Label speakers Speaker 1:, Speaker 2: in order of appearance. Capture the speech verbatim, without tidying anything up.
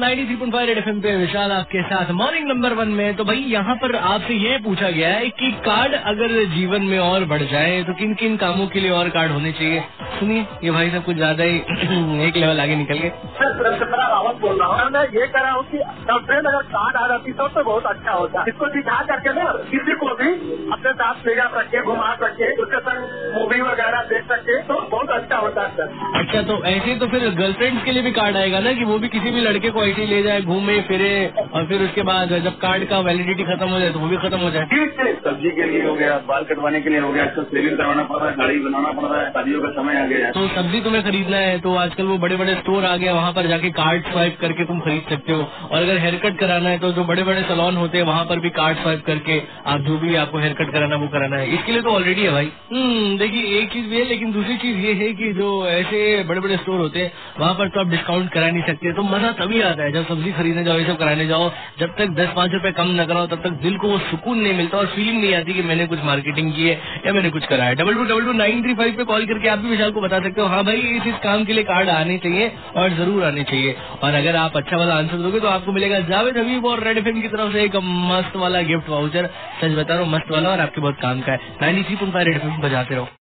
Speaker 1: Ninety three point five Red FM पे विशाल आपके साथ मॉर्निंग नंबर वन में। तो भाई यहाँ पर आपसे ये पूछा गया है कि कार्ड अगर जीवन में और बढ़ जाए तो किन किन कामों के लिए और कार्ड होने चाहिए। सुनिए ये भाई सब कुछ ज्यादा ही एक लेवल आगे निकल गए।
Speaker 2: रावत बोल रहा हूँ, मैं ये कह रहा हूँ कि गर्लफ्रेंड अगर कार्ड आ जाती तो, तो बहुत अच्छा होता। इसको दिखा करके ना किसी को भी अपने साथ ले जा सकते, घुमा सकते, उसके संग मूवी वगैरह देख सकते, तो बहुत अच्छा होता है सर।
Speaker 1: अच्छा तो ऐसे तो फिर गर्लफ्रेंड्स के लिए भी कार्ड आएगा ना कि वो भी किसी भी लड़के को ऐसे ही ले जाए, घूमे फिरे, और फिर उसके बाद जब कार्ड का वैलिडिटी खत्म हो जाए तो वो भी खत्म हो जाए।
Speaker 2: सब्जी के लिए हो गया, बाल कटवाने के लिए हो गया, इसको सेविंग करवाना पड़ रहा है, गाड़ी बनाना पड़ रहा है, शादियों का समय आ गया है।
Speaker 1: तो सब्जी तुम्हें खरीदना है तो आजकल वो बड़े बड़े स्टोर आ गए, वहाँ पर जाके कार्ड स्वाइप करके तुम खरीद सकते हो। और अगर हेयर कट कराना है तो जो बड़े बड़े सैलून होते हैं वहाँ पर भी कार्ड स्वाइप करके आप जो भी आपको हेयर कट कराना वो कराना है। इसके लिए तो ऑलरेडी है भाई। हम्म देखिए एक चीज भी है, लेकिन दूसरी चीज ये है कि जो ऐसे बड़े बड़े स्टोर होते हैं वहाँ पर तो आप डिस्काउंट करा नहीं सकते। तो मजा तभी आता है जब सब्जी खरीदने जाओ, ये सब कराने जाओ, जब तक दस पाँच रुपए कम न कराओ तब तक दिल को वो सुकून नहीं मिलता और फीलिंग नहीं आती कि मैंने कुछ मार्केटिंग की है या मैंने कुछ करा है। Double two double two nine three five पे कॉल करके आप भी विशाल को बता सकते हो हाँ भाई इस इस काम के लिए कार्ड आने चाहिए और जरूर आने चाहिए। और अगर आप अच्छा वाला आंसर दोगे तो आपको मिलेगा जावेद हबीब और रेड एफएम की तरफ से एक मस्त वाला गिफ्ट वाउचर। सच बता रहा हूँ मस्त वाला और आपके बहुत काम का है। Ninety three point five Red FM बजाते रहो।